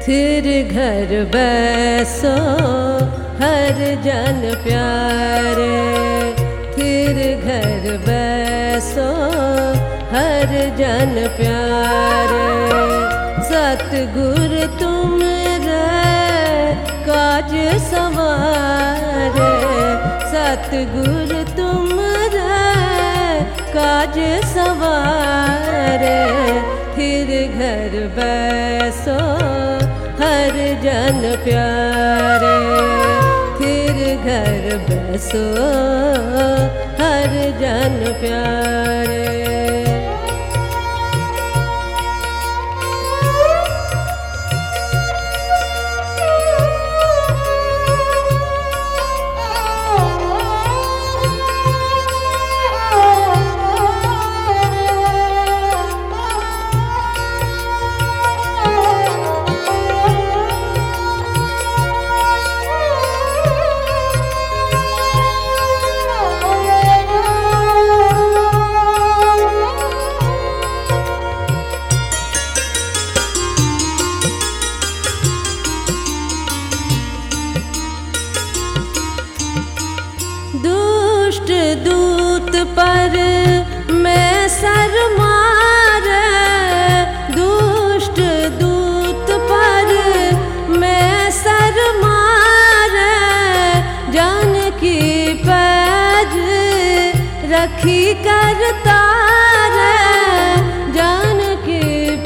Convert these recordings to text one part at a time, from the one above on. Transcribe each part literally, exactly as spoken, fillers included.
फिर घर बैसो हर जन प्यारे, फिर घर बैसो हर जन प्यारे। सतगुर तुम रे काज सवारे, सतगुर तुम रे काज सवारे। फिर घर बैसो हर जन प्यारे, फिर घर बैसो हर जन प्यारे। दुष्ट दूत पर मैं सर मारे, दुष्ट दूत पर मैं सर मारे। जानकी पैज रखी करता रे, जानकी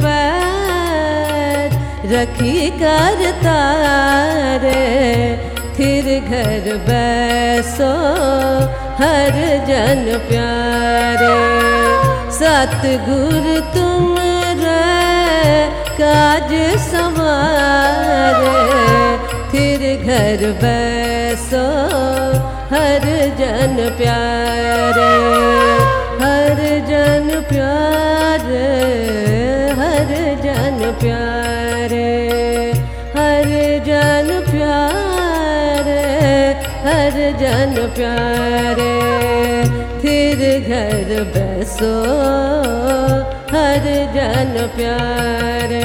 पैज रखी करता रे। फिर घर बैसो हर जन प्यारे, सतगुर तुम रे काज सवारे। फिर घर बैसो हर जन प्यारे, हर जन प्यारे, हर जन प्यारे, हर जन प्यारे, हर जन प्यारे। फिर घर बैसो हर जन प्यारे।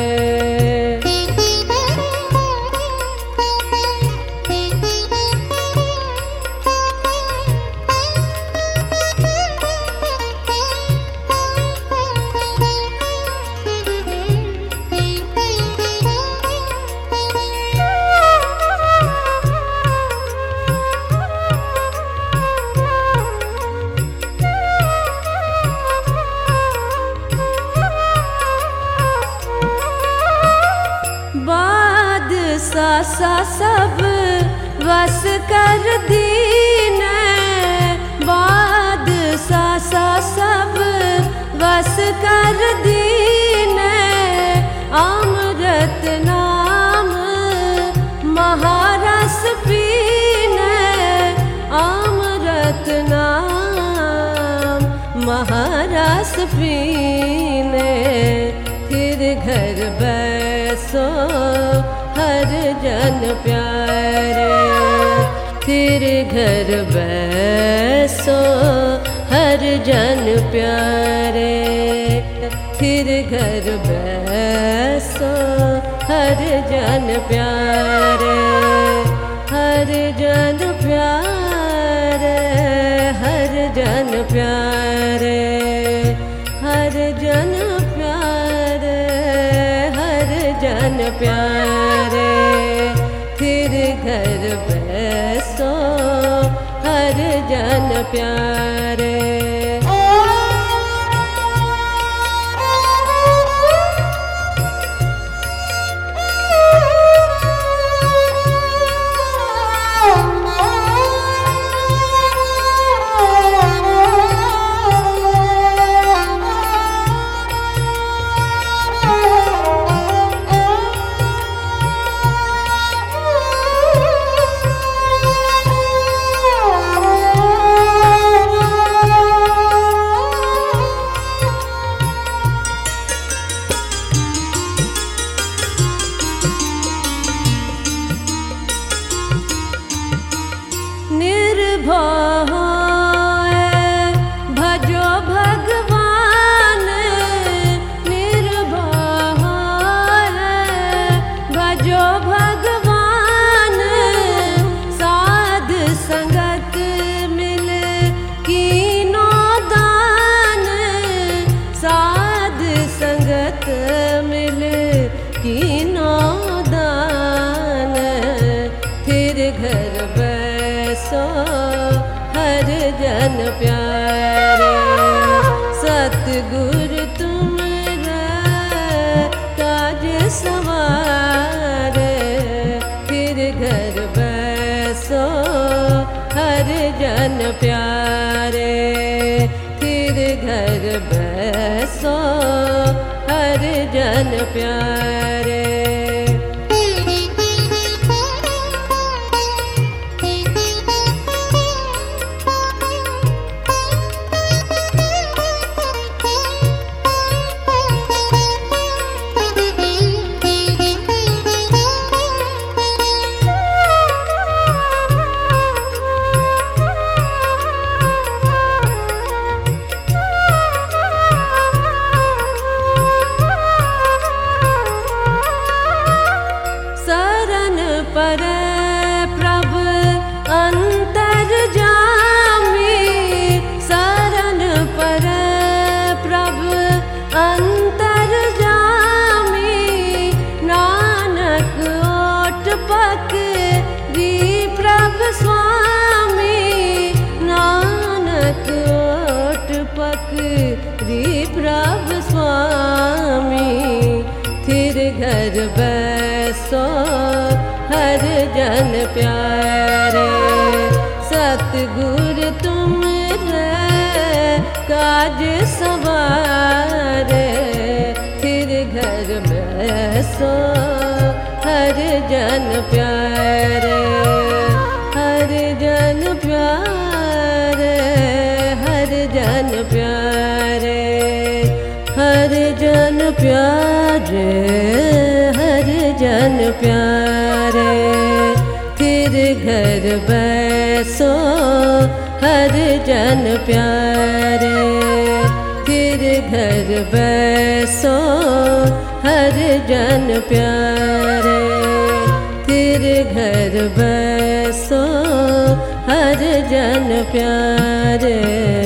सा सब वस कर दीने, बाद सा सा सब वस कर दीने। अमृत नाम महारस पीने, अमृत नाम महारस पीने। फिर घर बैसो हर जन प्यारे, फिर घर बैसो हर जन प्यारे। फिर घर बैसो हर जन प्यारे, हर जन प्यारे, हर जन प्यारे, हर जन प्यारे, हर जन प्यारे। फिर घर बैसो हर जन प्यारे। कीनो दान, फिर घर बैसो हर जन प्यारे। सतगुरु तुमरा काज सवारे, फिर घर बैसो हर जन प्यारे। फिर घर बैसो हर जन प्यारे। पर प्रभु अंतर जामी, शरण पर प्रभु अंतर जामी। नानक ओट पकड़ी प्रभु स्वामी, नानक ओट पकड़ी प्रभु स्वामी। फिर घर बैसो हर जन प्यारे। सतगुरु तुमरे काज सवारे, फिर घर बैसो हर जन प्यारे। हर जन प्यारे, हर जन प्यारे, हर जन प्यारे, हर जन प्यारे। फिर घर बैसो हर जन प्यारे। फिर घर बैसो हर जन प्यारे। फिर घर बैसो हर जन प्यारे।